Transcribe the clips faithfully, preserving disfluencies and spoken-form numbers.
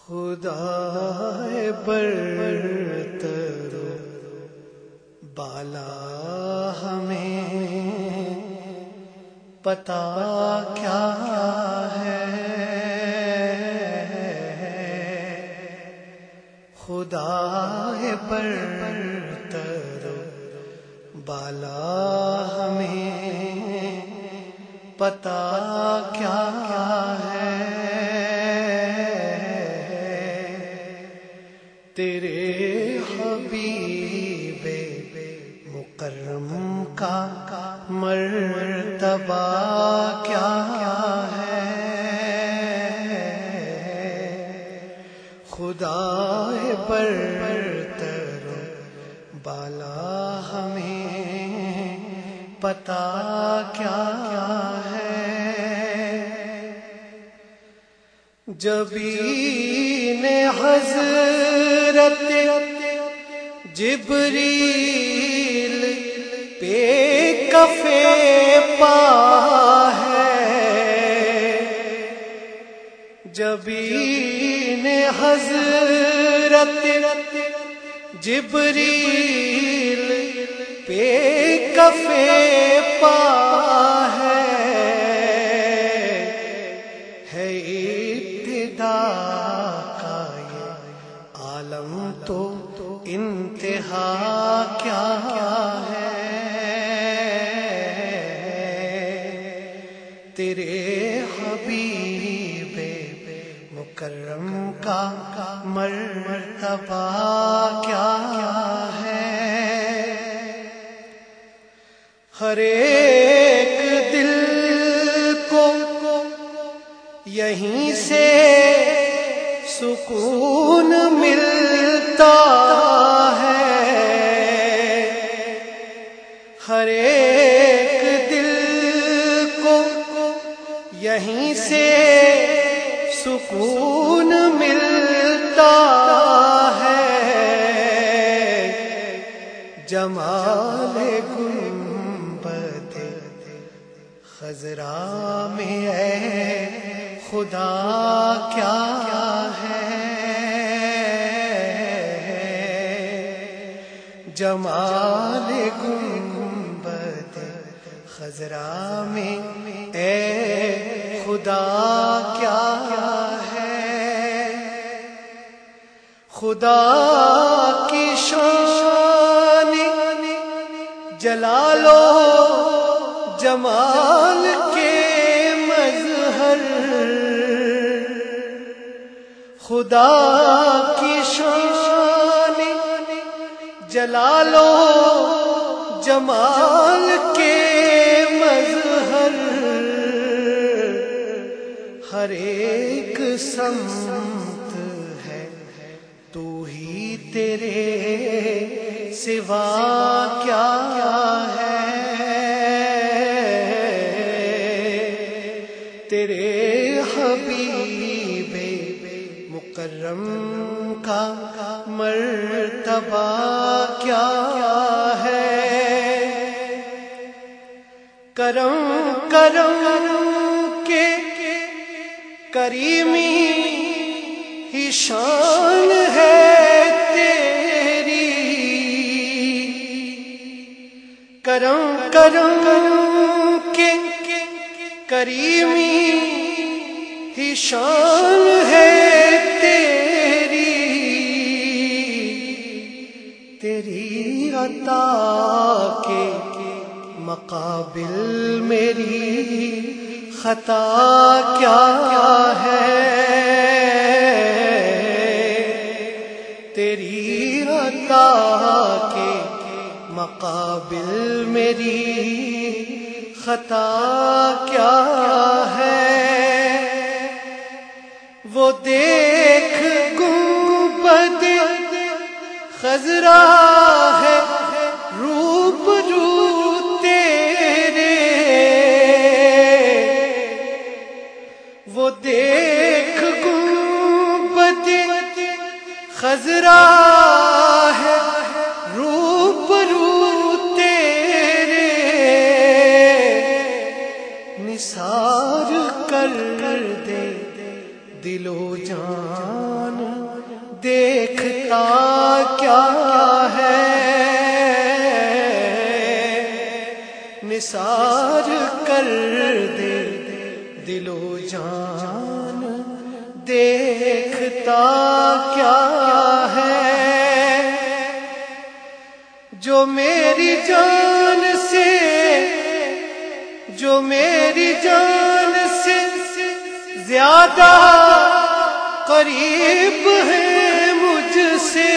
خدا برتر بالا ہمیں پتا کیا ہے، خدا برتر بالا ہمیں پتا کیا ہے، تیرے حبیب مکرم کا مرتبہ کیا ہے، خدا برتر بالا ہمیں پتا کیا ہے، جبین حضرت جبریل پہ کفے پا ہے، جبین حضرت جبریل پہ کفے پا ہے، ہے ابتدا کا یہ عالم تو انتہا کیا ہے، تیرے حبیب مکرم کا مرتبہ کیا ہے، ہر ایک دل کو یہیں سے سکون ملتا ہے، ہر ایک دل کو یہیں سے سکون ملتا ہے، جمال گنبد خضرا میں اے خدا کیا ہے، جمال گنبد خضرا میں اے خدا کیا ہے، خدا کی شان جلال و جمال کے مظہر، خدا کی شان جلال و جمال کے مظہر، ہر ایک سمت ہے تو ہی تیرے سوا کیا ہے، تیرے حبیب مکرم کا مرتبہ کیا ہے، کرم کرم کے کریمی ہی شان ہے تیری، کرم کرم کے کریمی ہی شان ہے تیری، تیری عطا کے مقابل میری خطا کیا ہے، تیری عطا کے مقابل میری خطا کیا ہے، وہ دیکھ گنبد خضرا ہے روپ رو تیرے، وہ دیکھ گنبد خضرا ہے روپ رو تیرے، نثار کر دے دل و جان دیکھتا کیا ہے، نثار کر دے دل و جان دیکھتا کیا ہے، جو میری جان سے جو میری جان سے زیادہ قریب ہے مجھ سے،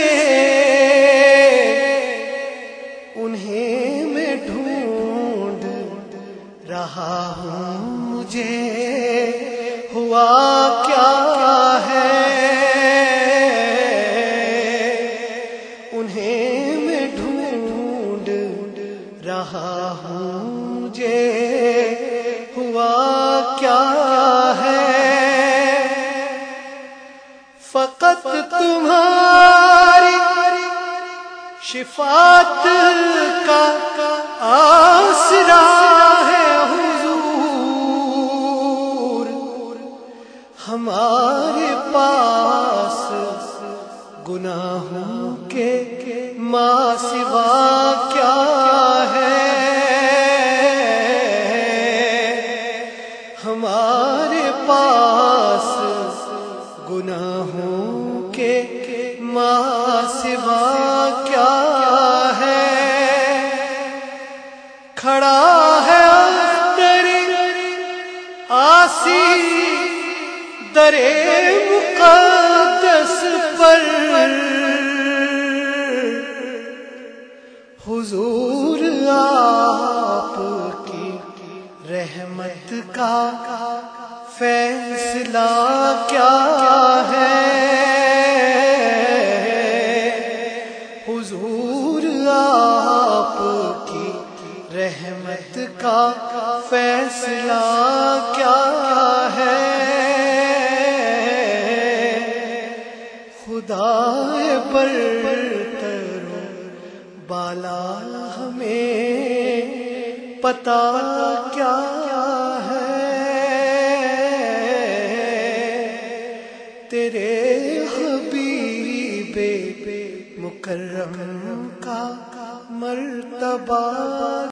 انہیں میں ڈھونڈ رہا ہوں، مجھے ہوا کیا ہے، انہیں میں ڈھونڈ رہا ہوں، مجھے ہوا کیا ہے، فقط تمہاری شفاعت کا آسرا ہے حضور، ہمارے پاس گناہوں کے ماں سوا کیا ہے، ہمارے پاس گناہوں کے ماں سوا کیا ہے، کھڑا ہے اختر عاصی درے مقدس پر، حضور آپ کی رحمت کا فیصلہ کیا ہے، حضور آپ کی رحمت کا فیصلہ کیا ہے، خدا برتر و بالا ہمیں پتا کیا ہے، تیرے حبیب مکرم کا مرتبہ